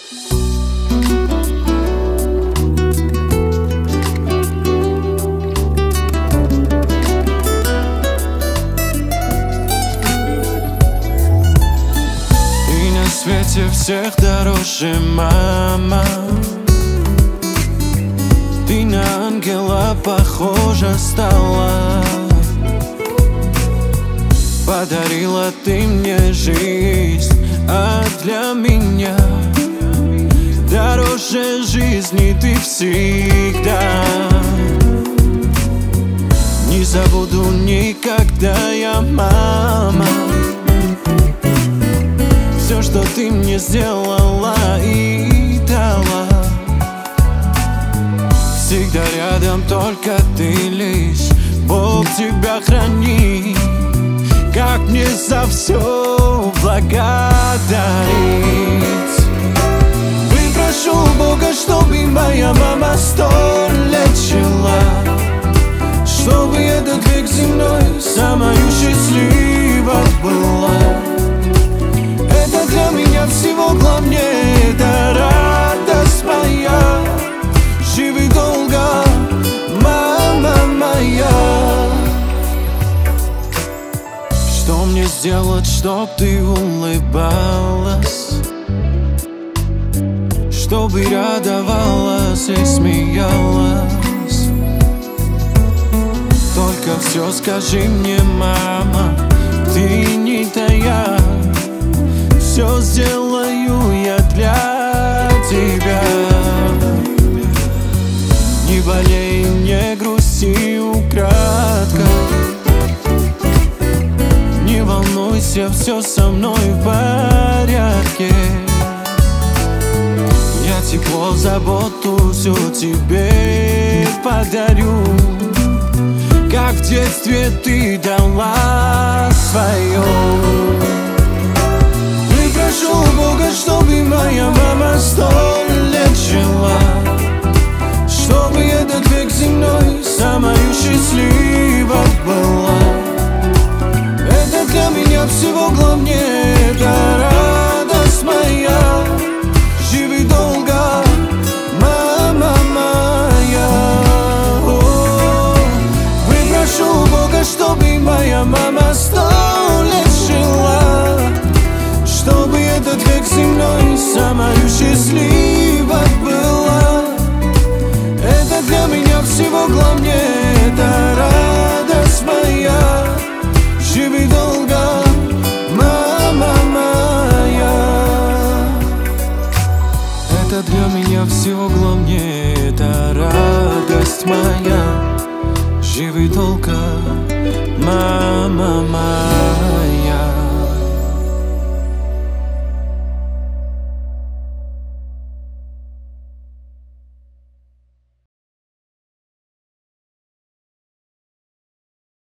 В свете всех дороже, мама. Ты на ангела похожа стала. Подарила ты мне жизнь, а для меня дороже жизни ты всегда. Не забуду никогда я, мама, все, что ты мне сделала и дала. Всегда рядом только ты лишь, Бог тебя храни. Как мне за все благодарить? Прошу Бога, чтобы моя мама 100 лет жила, чтобы этот век земной самой счастливой была. Это для меня всего главнее, это радость моя. Живи долго, мама моя. Что мне сделать, чтоб ты улыбалась, чтобы радовалась и смеялась? Только все скажи мне, мама, ты не тая. Все сделаю я для тебя. Не болей, не грусти украдкой. Не волнуйся, все со мной в порядке. Я тепло, заботу все тебе подарю, как в детстве ты дала свое. Прошу Бога, чтобы моя мама 100 лет жила, чтобы этот век земной самой счастливой была. Это для меня всего главнее, это радость моя. Живи долго, мама моя. Прошу Бога, чтобы моя мама 100 лет жила, чтобы этот век земной самой счастливой была. Это для меня всего главнее, это радость моя. Живи долго, мама моя. Это для меня всего главнее, это радость моя.